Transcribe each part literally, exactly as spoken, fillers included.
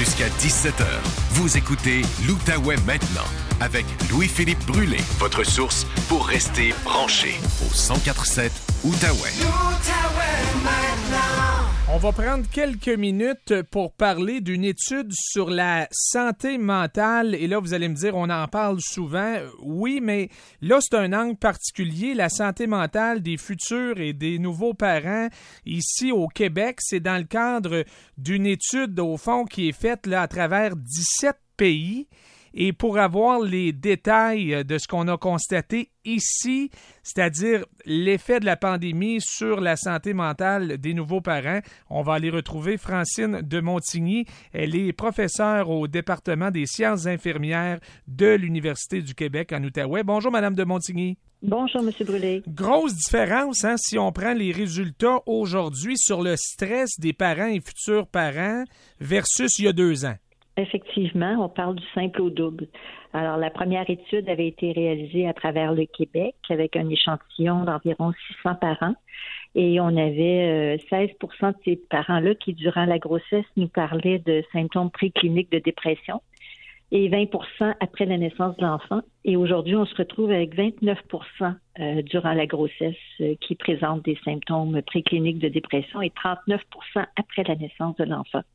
Jusqu'à dix-sept heures, vous écoutez l'Outaouais maintenant avec Louis-Philippe Brûlé, votre source pour rester branché au cent quatre virgule sept Outaouais. L'Outaouais maintenant. On va prendre quelques minutes pour parler d'une étude sur la santé mentale. Et là, vous allez me dire, on en parle souvent. Oui, mais là, c'est un angle particulier. La santé mentale des futurs et des nouveaux parents ici au Québec, c'est dans le cadre d'une étude, au fond, qui est faite là, à travers dix-sept pays. Et pour avoir les détails de ce qu'on a constaté ici, c'est-à-dire l'effet de la pandémie sur la santé mentale des nouveaux parents, on va aller retrouver Francine de Montigny. Elle est professeure au département des sciences infirmières de l'Université du Québec en Outaouais. Bonjour, Madame de Montigny. Bonjour, M. Brûlé. Grosse différence, hein, si on prend les résultats aujourd'hui sur le stress des parents et futurs parents versus il y a deux ans. Effectivement, on parle du simple au double. Alors, la première étude avait été réalisée à travers le Québec avec un échantillon d'environ six cents parents et on avait euh, seize pour cent de ces parents-là qui, durant la grossesse, nous parlaient de symptômes précliniques de dépression et vingt pour cent après la naissance de l'enfant. Et aujourd'hui, on se retrouve avec vingt-neuf pour cent euh, durant la grossesse euh, qui présentent des symptômes précliniques de dépression et trente-neuf pour cent après la naissance de l'enfant.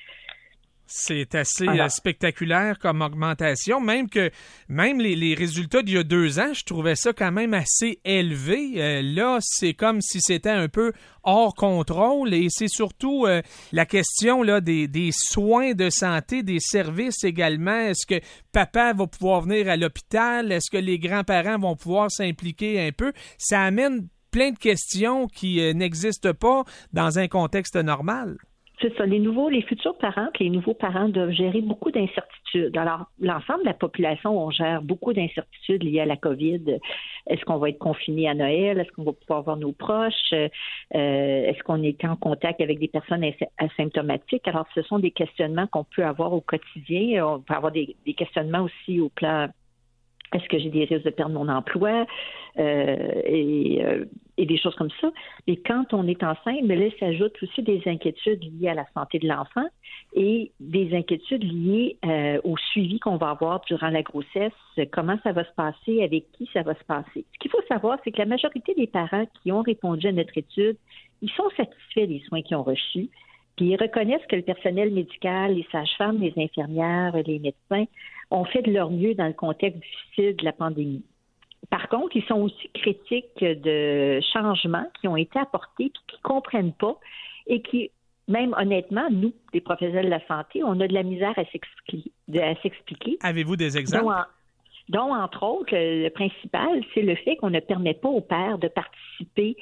C'est assez Alors, euh, spectaculaire comme augmentation, même que même les, les résultats d'il y a deux ans, je trouvais ça quand même assez élevé. Euh, là, c'est comme si c'était un peu hors contrôle et c'est surtout euh, la question là des, des soins de santé, des services également. Est-ce que papa va pouvoir venir à l'hôpital? Est-ce que les grands-parents vont pouvoir s'impliquer un peu? Ça amène plein de questions qui euh, n'existent pas dans un contexte normal. C'est ça. Les nouveaux, les futurs parents, les nouveaux parents doivent gérer beaucoup d'incertitudes. Alors, l'ensemble de la population, on gère beaucoup d'incertitudes liées à la COVID. Est-ce qu'on va être confiné à Noël? Est-ce qu'on va pouvoir voir nos proches? Euh, est-ce qu'on est en contact avec des personnes asymptomatiques? Alors, ce sont des questionnements qu'on peut avoir au quotidien. On peut avoir des, des questionnements aussi au plan. Est-ce que j'ai des risques de perdre mon emploi euh, et, euh, et des choses comme ça. Et quand on est enceinte, mais là, s'ajoutent aussi des inquiétudes liées à la santé de l'enfant et des inquiétudes liées euh, au suivi qu'on va avoir durant la grossesse, comment ça va se passer, avec qui ça va se passer. Ce qu'il faut savoir, c'est que la majorité des parents qui ont répondu à notre étude, ils sont satisfaits des soins qu'ils ont reçus. Puis ils reconnaissent que le personnel médical, les sages-femmes, les infirmières, les médecins ont fait de leur mieux dans le contexte difficile de la pandémie. Par contre, ils sont aussi critiques de changements qui ont été apportés puis qui ne comprennent pas et qui, même honnêtement, nous, des professionnels de la santé, on a de la misère à s'expliquer. À s'expliquer. Avez-vous des exemples? Donc, en, donc, entre autres, le, le principal, c'est le fait qu'on ne permet pas au père de participer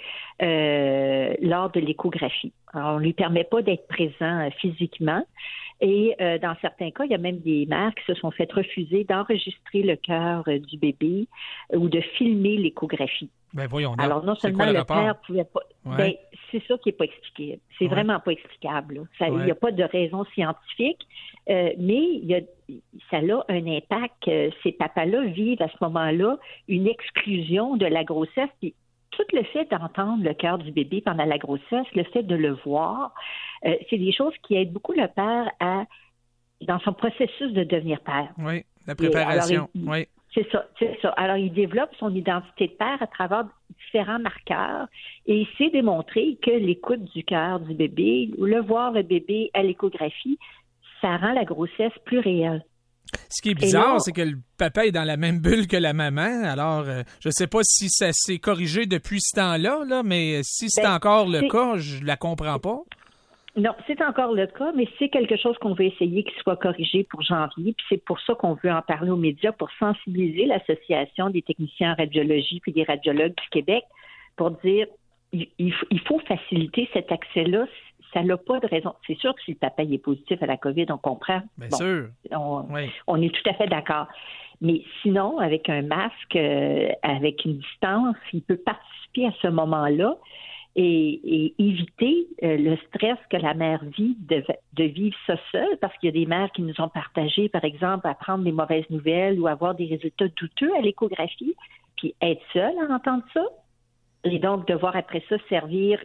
euh, lors de l'échographie. Alors, on ne lui permet pas d'être présent euh, physiquement. Et euh, dans certains cas, il y a même des mères qui se sont fait refuser d'enregistrer le cœur euh, du bébé euh, ou de filmer l'échographie. Ben voyons donc. Alors, non seulement le, le rapport? père pouvait pas... Ouais. Ben, c'est ça qui n'est pas expliqué. C'est ouais. vraiment pas explicable. Là. Ça, il n'y a pas de raison scientifique, euh, mais il y a, ça a un impact. Euh, ces papas-là vivent à ce moment-là une exclusion de la grossesse. Puis, tout le fait d'entendre le cœur du bébé pendant la grossesse, le fait de le voir, euh, c'est des choses qui aident beaucoup le père à dans son processus de devenir père. Oui, la préparation. Alors, il, oui. C'est ça, c'est ça. Alors, il développe son identité de père à travers différents marqueurs et il s'est démontré que l'écoute du cœur du bébé, ou le voir le bébé à l'échographie, ça rend la grossesse plus réelle. Ce qui est bizarre, là, c'est que le papa est dans la même bulle que la maman. Alors, euh, je ne sais pas si ça s'est corrigé depuis ce temps-là, là, mais si c'est ben, encore le c'est... cas, je la comprends pas. Non, c'est encore le cas, mais c'est quelque chose qu'on veut essayer qu'il soit corrigé pour janvier. Puis c'est pour ça qu'on veut en parler aux médias, pour sensibiliser l'Association des techniciens en radiologie puis des radiologues du Québec pour dire il, il faut faciliter cet accès-là. Ça n'a pas de raison. C'est sûr que si le papa est positif à la COVID, on comprend. Bien bon, sûr. On, oui. on est tout à fait d'accord. Mais sinon, avec un masque, euh, avec une distance, il peut participer à ce moment-là et, et éviter euh, le stress que la mère vit de, de vivre ça seule, parce qu'il y a des mères qui nous ont partagé, par exemple, à prendre des mauvaises nouvelles ou avoir des résultats douteux à l'échographie, puis être seule à entendre ça, et donc devoir après ça servir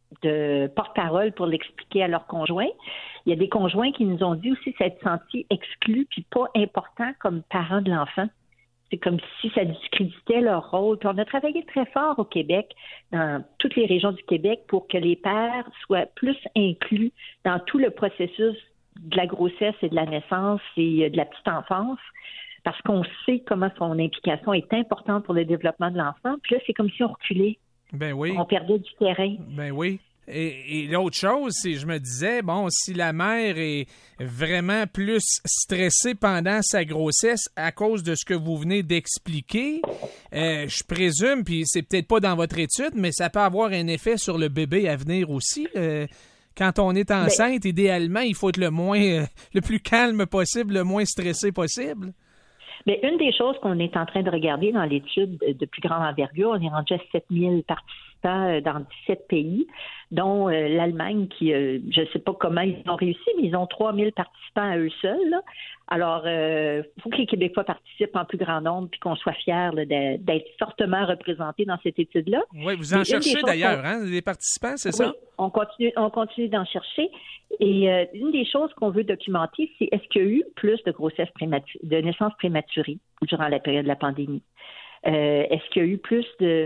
de porte-parole pour l'expliquer à leurs conjoints. Il y a des conjoints qui nous ont dit aussi s'être sentis exclus puis pas importants comme parents de l'enfant. C'est comme si ça discréditait leur rôle. Puis on a travaillé très fort au Québec, dans toutes les régions du Québec, pour que les pères soient plus inclus dans tout le processus de la grossesse et de la naissance et de la petite enfance, parce qu'on sait comment son implication est importante pour le développement de l'enfant. Puis là, c'est comme si on reculait. Ben oui. On perdait du terrain. Ben oui. Et, et l'autre chose, c'est je me disais, bon, si la mère est vraiment plus stressée pendant sa grossesse à cause de ce que vous venez d'expliquer, euh, je présume, puis c'est peut-être pas dans votre étude, mais ça peut avoir un effet sur le bébé à venir aussi. Euh, quand on est enceinte, ben, idéalement, il faut être le moins, euh, le plus calme possible, le moins stressé possible. Mais une des choses qu'on est en train de regarder dans l'étude de plus grande envergure, on est rendu à sept mille participants dans dix-sept pays, dont euh, l'Allemagne qui, euh, je ne sais pas comment ils ont réussi, mais ils ont trois mille participants à eux seuls. Là. Alors, il euh, faut que les Québécois participent en plus grand nombre puis qu'on soit fiers là, d'être fortement représentés dans cette étude-là. Oui, vous en mais cherchez d'ailleurs, hein, les participants, c'est oui, ça? on continue, on continue d'en chercher. Et euh, une des choses qu'on veut documenter, c'est est-ce qu'il y a eu plus de grossesses prématurées, de naissances prématurées durant la période de la pandémie? Euh, est-ce qu'il y a eu plus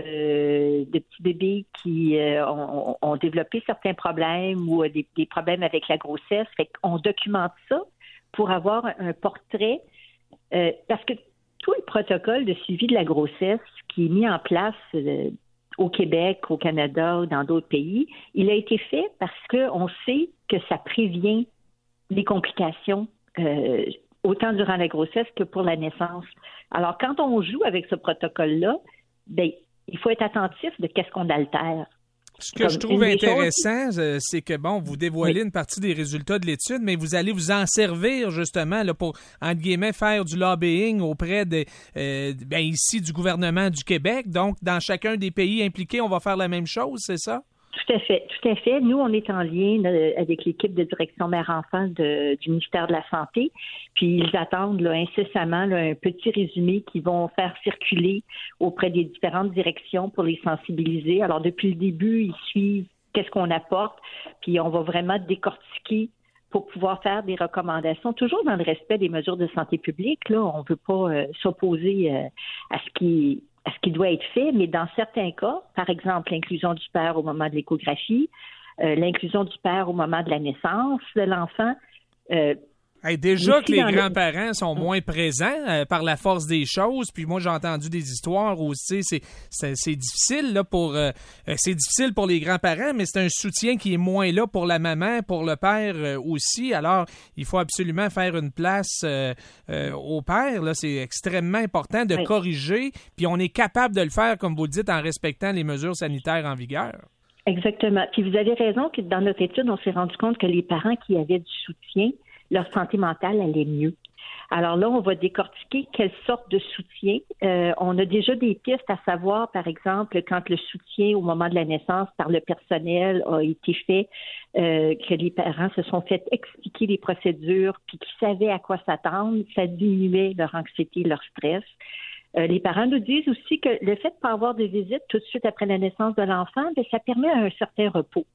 de, de petits bébés qui euh, ont, ont développé certains problèmes ou des, des problèmes avec la grossesse? Fait qu'on documente ça pour avoir un portrait, euh, parce que tout le protocole de suivi de la grossesse qui est mis en place euh, au Québec, au Canada ou dans d'autres pays, il a été fait parce qu'on sait que ça prévient les complications euh, autant durant la grossesse que pour la naissance. Alors, quand on joue avec ce protocole-là, ben, il faut être attentif de qu'est-ce qu'on altère. Ce que je trouve intéressant, choses... c'est que, bon, vous dévoilez oui. une partie des résultats de l'étude, mais vous allez vous en servir, justement, là, pour, entre guillemets, faire du lobbying auprès de, euh, ben, ici, du gouvernement du Québec. Donc, dans chacun des pays impliqués, on va faire la même chose, c'est ça? Tout à fait, tout à fait. Nous, on est en lien là, avec l'équipe de direction mère-enfant de, du ministère de la Santé, puis ils attendent là, incessamment là, un petit résumé qu'ils vont faire circuler auprès des différentes directions pour les sensibiliser. Alors, depuis le début, ils suivent qu'est-ce qu'on apporte, puis on va vraiment décortiquer pour pouvoir faire des recommandations, toujours dans le respect des mesures de santé publique. Là, on ne veut pas euh, s'opposer euh, à ce qui à ce qui doit être fait, mais dans certains cas, par exemple, l'inclusion du père au moment de l'échographie, euh, l'inclusion du père au moment de la naissance de l'enfant. Euh, hey, déjà que les grands-parents le... sont moins présents euh, par la force des choses, puis moi j'ai entendu des histoires où c'est, c'est, c'est difficile là, pour euh, c'est difficile pour les grands-parents, mais c'est un soutien qui est moins là pour la maman, pour le père euh, aussi. Alors, il faut absolument faire une place euh, euh, au père. Là, c'est extrêmement important de oui. corriger, puis on est capable de le faire, comme vous le dites, en respectant les mesures sanitaires en vigueur. Exactement. Puis vous avez raison que dans notre étude, on s'est rendu compte que les parents qui avaient du soutien, leur santé mentale allait mieux. Alors là, on va décortiquer quelle sorte de soutien. Euh, on a déjà des pistes à savoir, par exemple, quand le soutien au moment de la naissance par le personnel a été fait, euh, que les parents se sont fait expliquer les procédures, puis qu'ils savaient à quoi s'attendre, ça diminuait leur anxiété, leur stress. Euh, les parents nous disent aussi que le fait de ne pas avoir de visite tout de suite après la naissance de l'enfant, bien, ça permet un certain repos.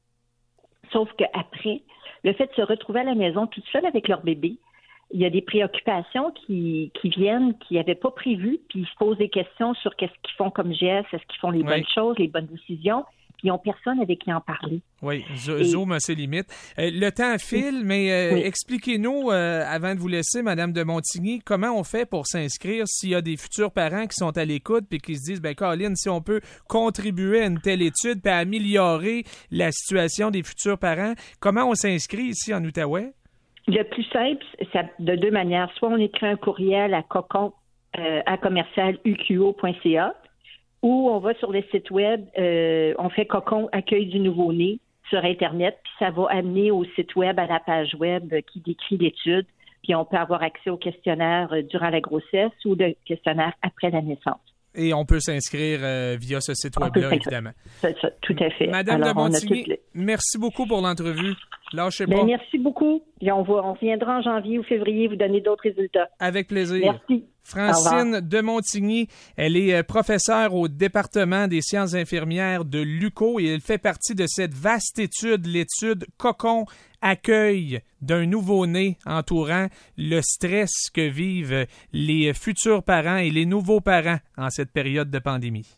Sauf qu'après, le fait de se retrouver à la maison toute seule avec leur bébé, il y a des préoccupations qui, qui viennent, qu'ils n'avaient pas prévues, puis ils se posent des questions sur qu'est-ce qu'ils font comme geste, est-ce qu'ils font les oui. bonnes choses, les bonnes décisions, puis ils n'ont personne avec qui en parler. Oui, Zoom a ses limites. Euh, le temps file, mais euh, oui. expliquez-nous, euh, avant de vous laisser, Madame de Montigny, comment on fait pour s'inscrire s'il y a des futurs parents qui sont à l'écoute puis qui se disent, ben Caroline, si on peut contribuer à une telle étude puis à améliorer la situation des futurs parents, comment on s'inscrit ici en Outaouais? Le plus simple, c'est de deux manières. Soit on écrit un courriel à cocon euh, à commercial u q o point c a ou on va sur le site web, euh, on fait Cocon accueil du nouveau-né sur Internet, puis ça va amener au site web, à la page web qui décrit l'étude, puis on peut avoir accès au questionnaire durant la grossesse ou le questionnaire après la naissance. Et on peut s'inscrire euh, via ce site web-là, évidemment. C'est ça, tout à fait. Madame Alors, de Montigny, le... merci beaucoup pour l'entrevue. Lâchez Ben, pas. merci beaucoup. Et on, va, on reviendra en janvier ou février vous donner d'autres résultats. Avec plaisir. Merci. Francine de Montigny, elle est professeure au département des sciences infirmières de l'U Q O et elle fait partie de cette vaste étude, l'étude Cocon accueil d'un nouveau-né entourant le stress que vivent les futurs parents et les nouveaux parents en cette période de pandémie.